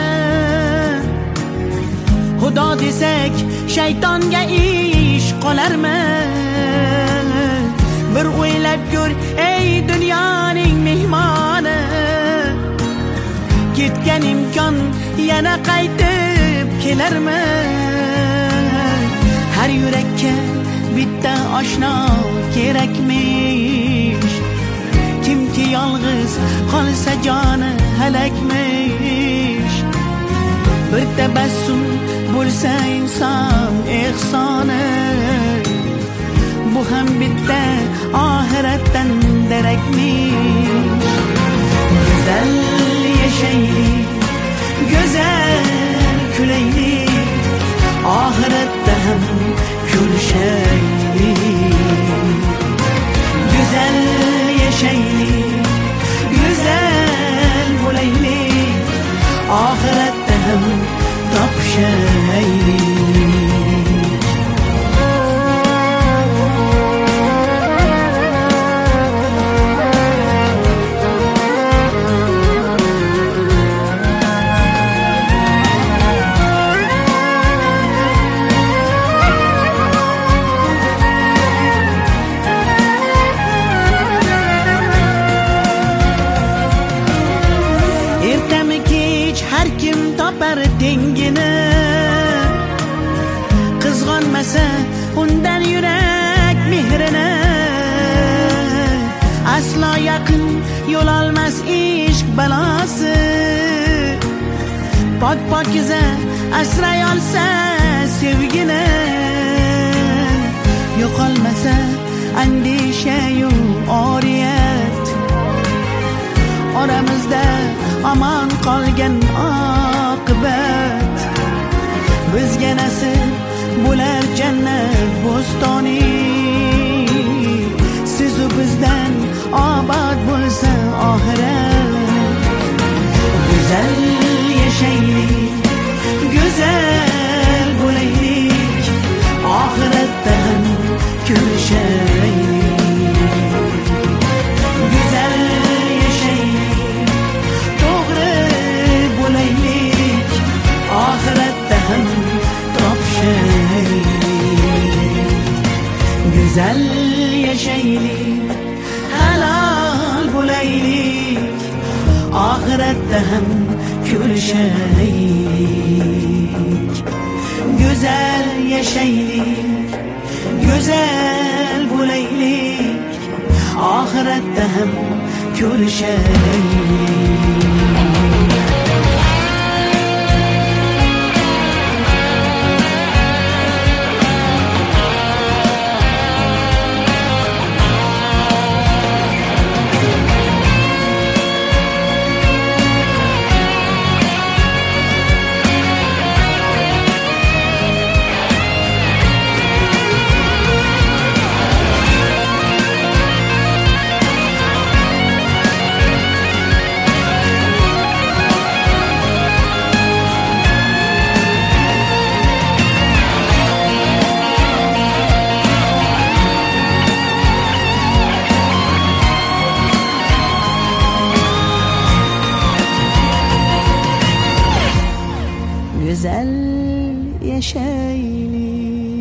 qolarmi? Xudo desak shaytonga ish qolarmi? Bir o'ylab ko'r ey dunyoning mehmoni, ketgan imkon yana qaytib kelarmi? Har yurakka bitta oshno kerakmish, kimki yolg'iz qolsa joni halakmish. Bir tabassum bo'lsa inson ehsoni, bu ham bitta oxiratdan darakmish. Go'zal yashaylik, go'zal kulaylik, oxiratda ham ko'rishaylik. Go'zal yashaylik, go'zal bo'laylik, oxiratda ham topishaylik. Har kim topar tengini, qizg'onmasa undan yurak mehrini. Aslo yaqin yo'l olmas ishq balosi, pok-pokiza asray olsa sevgini. Yo'qolmasa andisha-yu oriyat, oramizda aman qolgan oqibat. Bizga nasib bo'lar jannat bo'stoni, sizu bizdan obod bo'lsa oxirat. Go'zal yashaylik, go'zal bo'laylik, oxiratda ham ko'rishaylik. Go'zal yashaylik, to'g'ri bo'laylik, oxiratda ham topishaylik. Go'zal yashaylik, halol bo'laylik, oxiratda ham ko'rishaylik. Go'zal yashaylik, go'zal bo'laylik, oxiratda ham ko'rishaylik. Güzel yaşayalım.